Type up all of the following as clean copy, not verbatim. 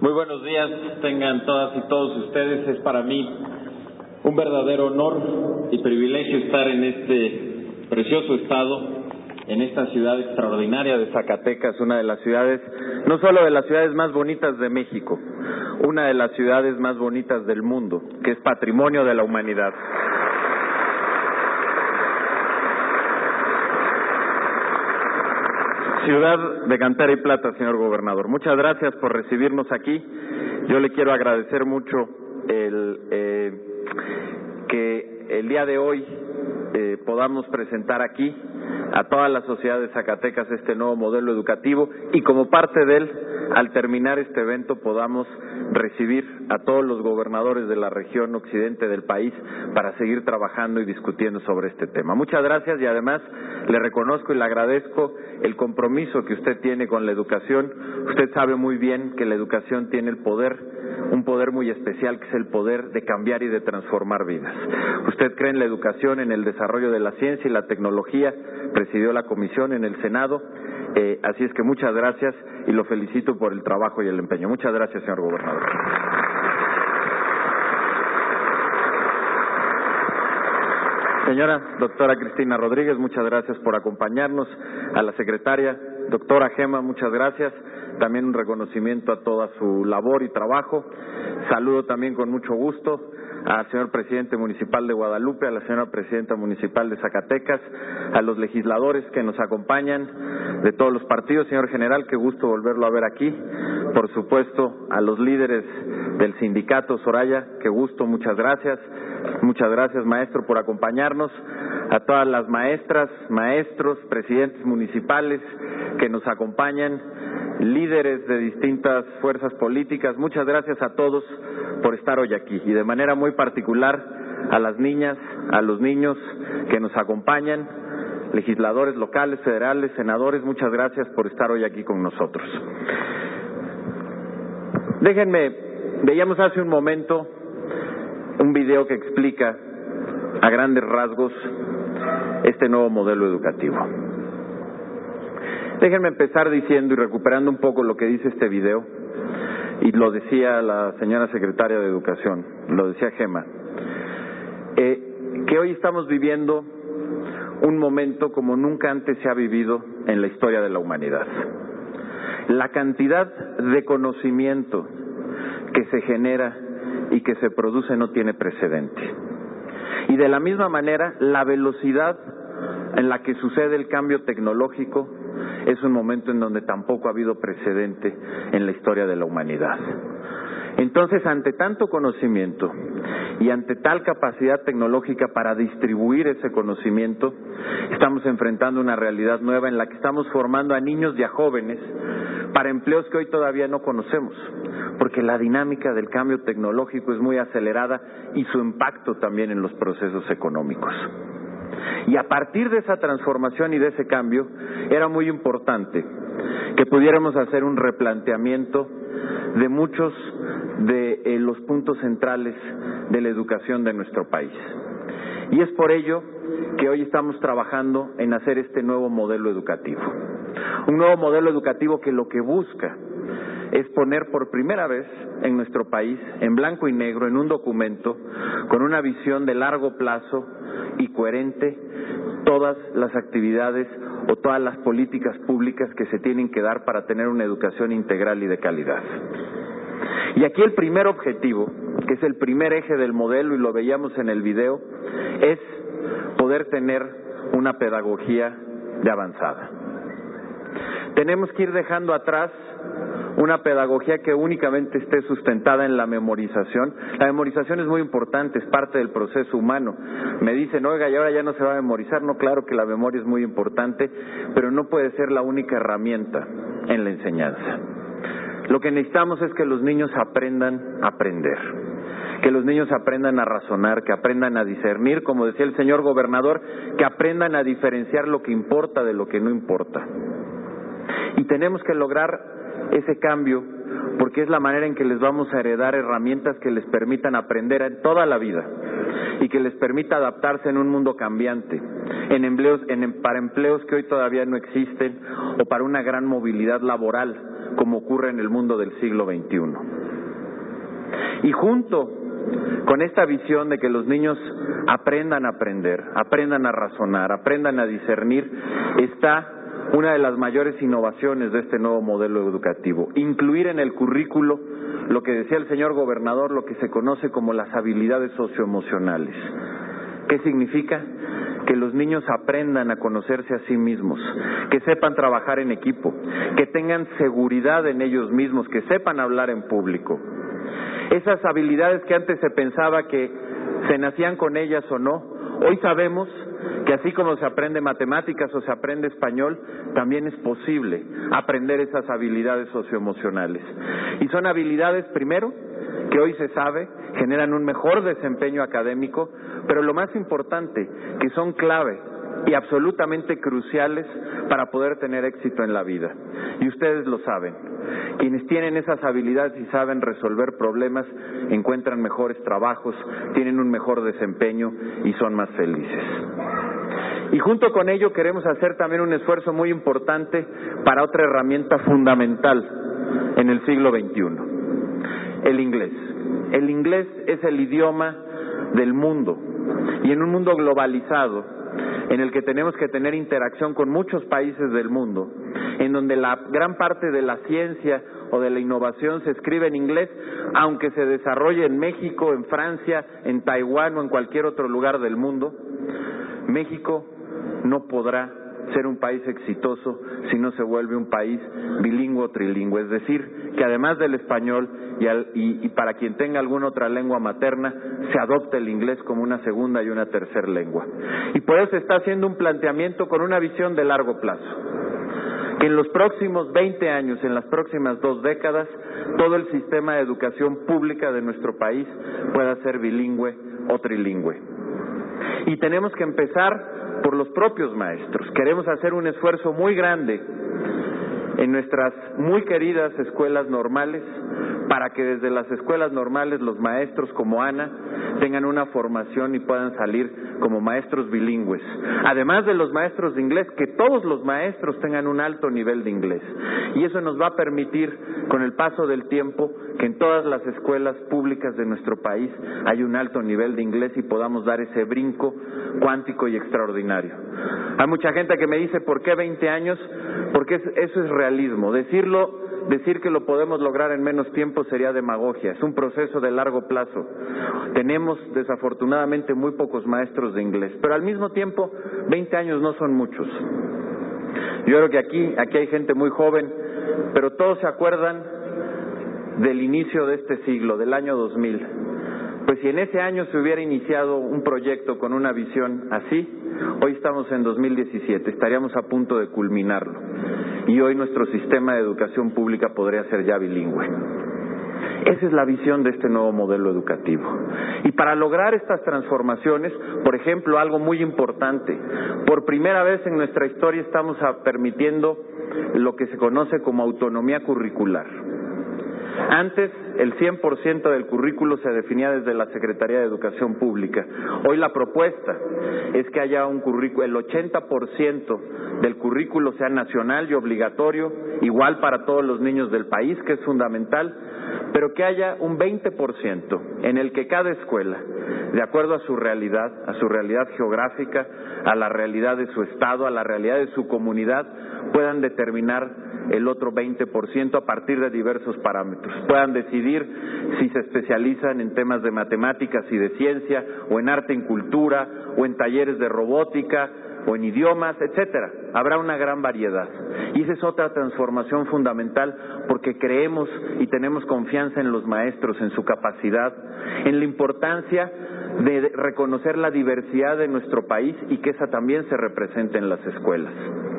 Muy buenos días, tengan todas y todos ustedes. Es para mí un verdadero honor y privilegio estar en este precioso estado, en esta ciudad extraordinaria de Zacatecas, una de las ciudades, no solo de las ciudades más bonitas de México, una de las ciudades más bonitas del mundo, que es patrimonio de la humanidad. Ciudad de Cantera y Plata, señor gobernador. Muchas gracias por recibirnos aquí. Yo le quiero agradecer mucho que el día de hoy podamos presentar aquí a toda la sociedad de Zacatecas este nuevo modelo educativo y como parte de él, al terminar este evento, podamos recibir a todos los gobernadores de la región occidente del país para seguir trabajando y discutiendo sobre este tema. Muchas gracias y además le reconozco y le agradezco el compromiso que usted tiene con la educación. Usted sabe muy bien que la educación tiene el poder, un poder muy especial, que es el poder de cambiar y de transformar vidas. Usted cree en la educación, en el desarrollo de la ciencia y la tecnología, presidió la comisión en el Senado, así es que muchas gracias y lo felicito por el trabajo y el empeño. Muchas gracias, señor gobernador. Señora doctora Cristina Rodríguez, muchas gracias por acompañarnos. A la secretaria, doctora Gema, muchas gracias. También un reconocimiento a toda su labor y trabajo. Saludo también con mucho gusto al señor presidente municipal de Guadalupe, a la señora presidenta municipal de Zacatecas, a los legisladores que nos acompañan de todos los partidos. Señor general, qué gusto volverlo a ver aquí. Por supuesto, a los líderes del sindicato Soraya, qué gusto, muchas gracias. Muchas gracias, maestro, por acompañarnos. A todas las maestras, maestros, presidentes municipales que nos acompañan, líderes de distintas fuerzas políticas, muchas gracias a todos por estar hoy aquí y de manera muy particular a las niñas, a los niños que nos acompañan, legisladores locales, federales, senadores, muchas gracias por estar hoy aquí con nosotros. Déjenme, veíamos hace un momento un video que explica a grandes rasgos este nuevo modelo educativo. Déjenme empezar diciendo y recuperando un poco lo que dice este video, y lo decía la señora secretaria de Educación, lo decía Gema, que hoy estamos viviendo un momento como nunca antes se ha vivido en la historia de la humanidad. La cantidad de conocimiento que se genera y que se produce no tiene precedente. Y de la misma manera, la velocidad en la que sucede el cambio tecnológico es un momento en donde tampoco ha habido precedente en la historia de la humanidad. Entonces, ante tanto conocimiento y ante tal capacidad tecnológica para distribuir ese conocimiento, estamos enfrentando una realidad nueva en la que estamos formando a niños y a jóvenes para empleos que hoy todavía no conocemos, porque la dinámica del cambio tecnológico es muy acelerada y su impacto también en los procesos económicos. Y a partir de esa transformación y de ese cambio, era muy importante que pudiéramos hacer un replanteamiento de muchos de los puntos centrales de la educación de nuestro país. Y es por ello que hoy estamos trabajando en hacer este nuevo modelo educativo. Un nuevo modelo educativo que lo que busca es poner por primera vez en nuestro país, en blanco y negro, en un documento, con una visión de largo plazo y coherente, todas las actividades o todas las políticas públicas que se tienen que dar para tener una educación integral y de calidad. Y aquí el primer objetivo, que es el primer eje del modelo, y lo veíamos en el video, es poder tener una pedagogía de avanzada. Tenemos que ir dejando atrás una pedagogía que únicamente esté sustentada en la memorización. La memorización es muy importante, es parte del proceso humano. Me dicen, oiga, y ahora ya no se va a memorizar. No, claro que la memoria es muy importante, pero no puede ser la única herramienta en la enseñanza. Lo que necesitamos es que los niños aprendan a aprender, que los niños aprendan a razonar, que aprendan a discernir, como decía el señor gobernador, que aprendan a diferenciar lo que importa de lo que no importa. Y tenemos que lograr ese cambio porque es la manera en que les vamos a heredar herramientas que les permitan aprender en toda la vida y que les permita adaptarse en un mundo cambiante, para empleos que hoy todavía no existen o para una gran movilidad laboral, como ocurre en el mundo del siglo XXI. Y junto con esta visión de que los niños aprendan a aprender, aprendan a razonar, aprendan a discernir, está una de las mayores innovaciones de este nuevo modelo educativo: incluir en el currículo lo que decía el señor gobernador, lo que se conoce como las habilidades socioemocionales. ¿Qué significa? Que los niños aprendan a conocerse a sí mismos, que sepan trabajar en equipo, que tengan seguridad en ellos mismos, que sepan hablar en público. Esas habilidades que antes se pensaba que se nacían con ellas o no, hoy sabemos que así como se aprende matemáticas o se aprende español, también es posible aprender esas habilidades socioemocionales. Y son habilidades, primero, que hoy se sabe, generan un mejor desempeño académico, pero lo más importante, que son clave y absolutamente cruciales para poder tener éxito en la vida. Y ustedes lo saben, quienes tienen esas habilidades y saben resolver problemas, encuentran mejores trabajos, tienen un mejor desempeño y son más felices. Y junto con ello queremos hacer también un esfuerzo muy importante para otra herramienta fundamental en el siglo XXI, el inglés. El inglés es el idioma del mundo, y en un mundo globalizado, en el que tenemos que tener interacción con muchos países del mundo, en donde la gran parte de la ciencia o de la innovación se escribe en inglés, aunque se desarrolle en México, en Francia, en Taiwán o en cualquier otro lugar del mundo, México no podrá ser un país exitoso si no se vuelve un país bilingüe o trilingüe, es decir, que además del español y para quien tenga alguna otra lengua materna, se adopte el inglés como una segunda y una tercera lengua. Y por eso se está haciendo un planteamiento con una visión de largo plazo, que en los próximos 20 años, en las próximas 2 décadas, todo el sistema de educación pública de nuestro país pueda ser bilingüe o trilingüe. Y tenemos que empezar por los propios maestros. Queremos hacer un esfuerzo muy grande en nuestras muy queridas escuelas normales, para que desde las escuelas normales los maestros como Ana tengan una formación y puedan salir como maestros bilingües. Además de los maestros de inglés, que todos los maestros tengan un alto nivel de inglés. Y eso nos va a permitir, con el paso del tiempo, que en todas las escuelas públicas de nuestro país haya un alto nivel de inglés y podamos dar ese brinco cuántico y extraordinario. Hay mucha gente que me dice, ¿por qué 20 años? Porque eso es realismo. Decir que lo podemos lograr en menos tiempo sería demagogia. Es un proceso de largo plazo. Tenemos desafortunadamente muy pocos maestros de inglés, pero al mismo tiempo 20 años no son muchos. Yo creo que aquí hay gente muy joven, pero todos se acuerdan del inicio de este siglo, del año 2000. Pues si en ese año se hubiera iniciado un proyecto con una visión así, hoy estamos en 2017, estaríamos a punto de culminarlo. Y hoy nuestro sistema de educación pública podría ser ya bilingüe. Esa es la visión de este nuevo modelo educativo. Y para lograr estas transformaciones, por ejemplo, algo muy importante, por primera vez en nuestra historia estamos permitiendo lo que se conoce como autonomía curricular. Antes, el 100% del currículo se definía desde la Secretaría de Educación Pública. Hoy la propuesta es que haya un currículo, el 80% del currículo sea nacional y obligatorio, igual para todos los niños del país, que es fundamental, pero que haya un 20% en el que cada escuela, de acuerdo a su realidad geográfica, a la realidad de su estado, a la realidad de su comunidad, puedan determinar el otro 20% a partir de diversos parámetros. Puedan decidir si se especializan en temas de matemáticas y de ciencia, o en arte y cultura, o en talleres de robótica, o en idiomas, etcétera. Habrá una gran variedad. Y esa es otra transformación fundamental, porque creemos y tenemos confianza en los maestros, en su capacidad, en la importancia de reconocer la diversidad de nuestro país y que esa también se represente en las escuelas.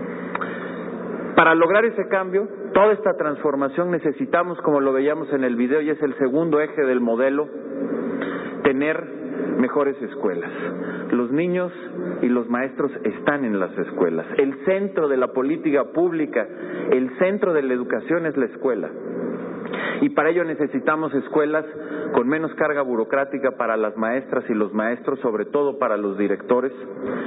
Para lograr ese cambio, toda esta transformación, necesitamos, como lo veíamos en el video, y es el segundo eje del modelo, tener mejores escuelas. Los niños y los maestros están en las escuelas. El centro de la política pública, el centro de la educación es la escuela. Y para ello necesitamos escuelas con menos carga burocrática para las maestras y los maestros, sobre todo para los directores,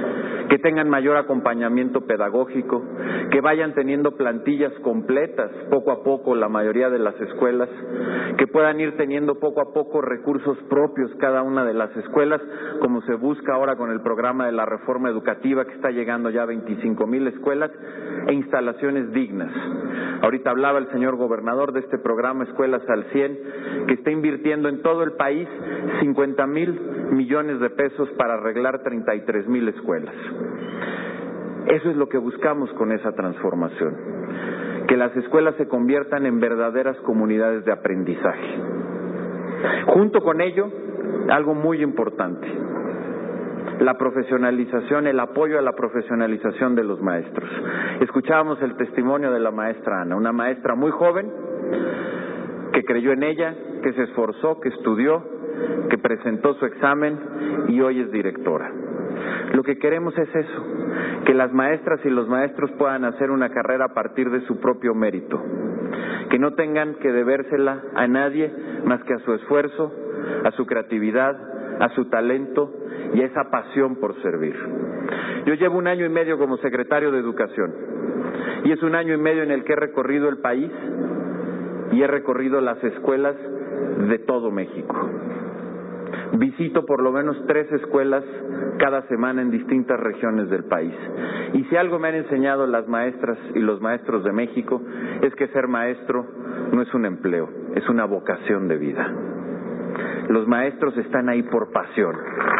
que tengan mayor acompañamiento pedagógico, que vayan teniendo plantillas completas poco a poco la mayoría de las escuelas, que puedan ir teniendo poco a poco recursos propios cada una de las escuelas, como se busca ahora con el programa de la reforma educativa que está llegando ya a 25,000 escuelas, e instalaciones dignas. Ahorita hablaba el señor gobernador de este programa Escuelas al 100, que está invirtiendo en todo el país 50,000 millones de pesos para arreglar 33,000 escuelas. Eso es lo que buscamos con esa transformación, que las escuelas se conviertan en verdaderas comunidades de aprendizaje. Junto con ello, algo muy importante, la profesionalización, el apoyo a la profesionalización de los maestros. Escuchábamos el testimonio de la maestra Ana, una maestra muy joven que creyó en ella, que se esforzó, que estudió, que presentó su examen y hoy es directora. Lo que queremos es eso, que las maestras y los maestros puedan hacer una carrera a partir de su propio mérito, que no tengan que debérsela a nadie más que a su esfuerzo, a su creatividad, a su talento y a esa pasión por servir. Yo llevo 1 año y medio como secretario de Educación y es 1 año y medio en el que he recorrido el país y he recorrido las escuelas de todo México. Visito por lo menos 3 escuelas cada semana en distintas regiones del país. Y si algo me han enseñado las maestras y los maestros de México es que ser maestro no es un empleo, es una vocación de vida. Los maestros están ahí por pasión.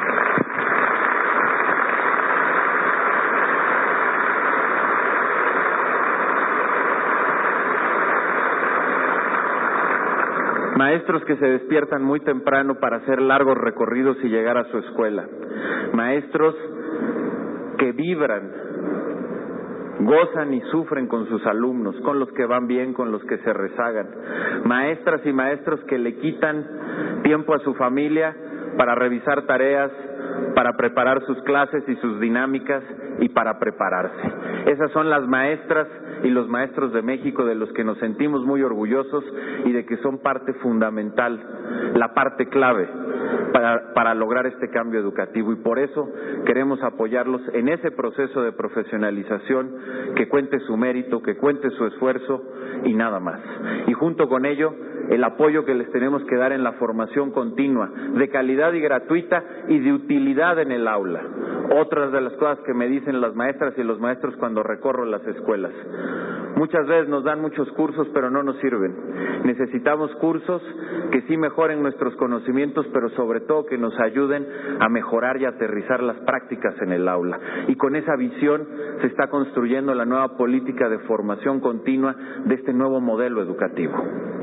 Maestros que se despiertan muy temprano para hacer largos recorridos y llegar a su escuela. Maestros que vibran, gozan y sufren con sus alumnos, con los que van bien, con los que se rezagan. Maestras y maestros que le quitan tiempo a su familia para revisar tareas, para preparar sus clases y sus dinámicas y para prepararse. Esas son las maestras y los maestros de México de los que nos sentimos muy orgullosos y de que son parte fundamental, la parte clave para lograr este cambio educativo, y por eso queremos apoyarlos en ese proceso de profesionalización, que cuente su mérito, que cuente su esfuerzo y nada más. Y junto con ello, el apoyo que les tenemos que dar en la formación continua, de calidad y gratuita y de utilidad en el aula. Otras de las cosas que me dicen las maestras y los maestros cuando recorro las escuelas. Muchas veces nos dan muchos cursos, pero no nos sirven. Necesitamos cursos que sí mejoren nuestros conocimientos, pero sobre todo que nos ayuden a mejorar y aterrizar las prácticas en el aula. Y con esa visión se está construyendo la nueva política de formación continua de este nuevo modelo educativo.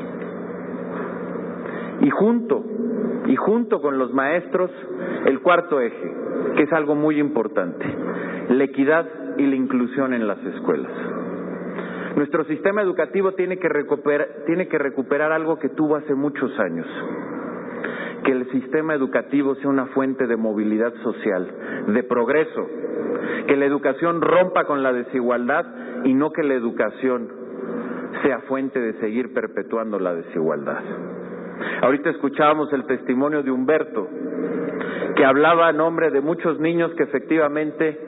Y junto con los maestros, el cuarto eje, que es algo muy importante, la equidad y la inclusión en las escuelas. Nuestro sistema educativo tiene que recuperar algo que tuvo hace muchos años, que el sistema educativo sea una fuente de movilidad social, de progreso, que la educación rompa con la desigualdad y no que la educación sea fuente de seguir perpetuando la desigualdad. Ahorita escuchábamos el testimonio de Humberto, que hablaba a nombre de muchos niños que efectivamente,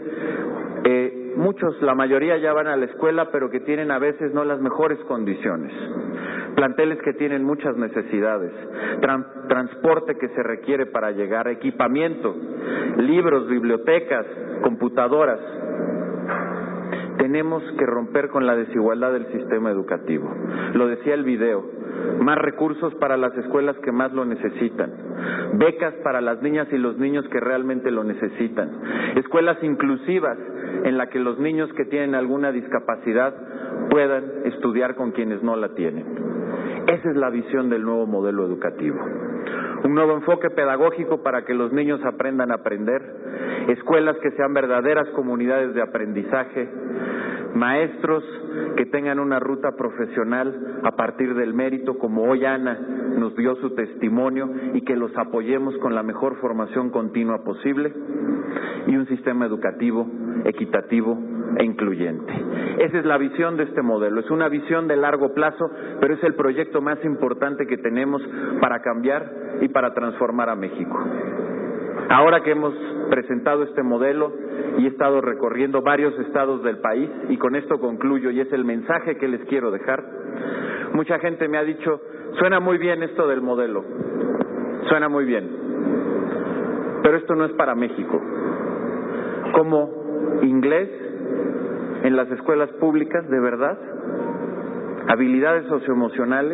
la mayoría ya van a la escuela, pero que tienen a veces no las mejores condiciones. Planteles que tienen muchas necesidades, transporte que se requiere para llegar, equipamiento, libros, bibliotecas, computadoras. Tenemos que romper con la desigualdad del sistema educativo. Lo decía el video, más recursos para las escuelas que más lo necesitan, becas para las niñas y los niños que realmente lo necesitan, escuelas inclusivas en las que los niños que tienen alguna discapacidad puedan estudiar con quienes no la tienen. Esa es la visión del nuevo modelo educativo. Un nuevo enfoque pedagógico para que los niños aprendan a aprender, escuelas que sean verdaderas comunidades de aprendizaje, maestros que tengan una ruta profesional a partir del mérito, como hoy Ana nos dio su testimonio, y que los apoyemos con la mejor formación continua posible, y un sistema educativo equitativo e incluyente. Esa es la visión de este modelo. Es una visión de largo plazo, pero es el proyecto más importante que tenemos para cambiar y para transformar a México. Ahora que hemos presentado este modelo y he estado recorriendo varios estados del país, y con esto concluyo, y es el mensaje que les quiero dejar, mucha gente me ha dicho, suena muy bien esto del modelo, suena muy bien, pero esto no es para México. Como inglés en las escuelas públicas, de verdad, habilidades socioemocionales,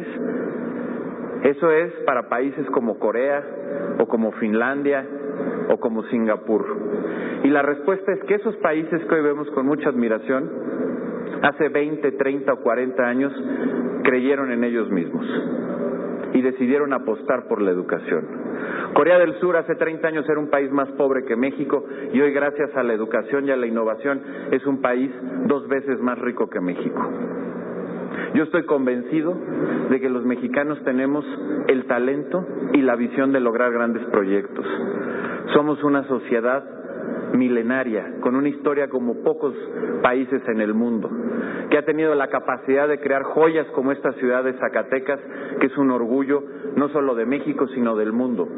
eso es para países como Corea o como Finlandia o como Singapur. Y la respuesta es que esos países que hoy vemos con mucha admiración, hace 20, 30 o 40 años creyeron en ellos mismos y decidieron apostar por la educación. Corea del Sur hace 30 años era un país más pobre que México y hoy, gracias a la educación y a la innovación, es un país 2 veces más rico que México. Yo estoy convencido de que los mexicanos tenemos el talento y la visión de lograr grandes proyectos. Somos una sociedad milenaria, con una historia como pocos países en el mundo, que ha tenido la capacidad de crear joyas como esta ciudad de Zacatecas, que es un orgullo no solo de México, sino del mundo,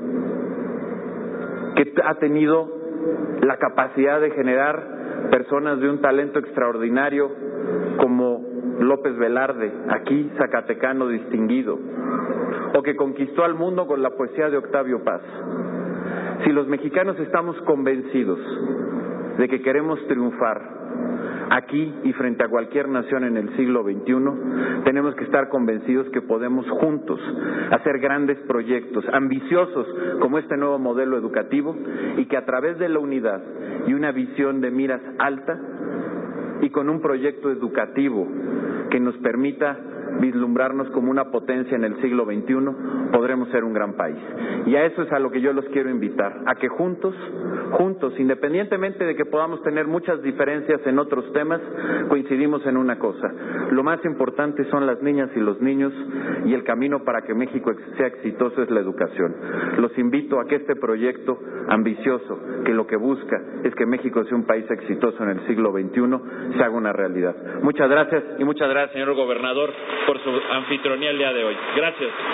que ha tenido la capacidad de generar personas de un talento extraordinario como López Velarde, aquí zacatecano distinguido, o que conquistó al mundo con la poesía de Octavio Paz. Si los mexicanos estamos convencidos de que queremos triunfar aquí y frente a cualquier nación en el siglo XXI, tenemos que estar convencidos que podemos juntos hacer grandes proyectos ambiciosos como este nuevo modelo educativo, y que a través de la unidad y una visión de miras alta y con un proyecto educativo que nos permita vislumbrarnos como una potencia en el siglo XXI, podremos ser un gran país. Y a eso es a lo que yo los quiero invitar, a que juntos, independientemente de que podamos tener muchas diferencias en otros temas, coincidimos en una cosa: lo más importante son las niñas y los niños, y el camino para que México sea exitoso es la educación. Los invito a que este proyecto ambicioso, que lo que busca es que México sea un país exitoso en el siglo XXI, se haga una realidad. Muchas gracias, y muchas gracias, señor gobernador, por su anfitrionía el día de hoy. Gracias.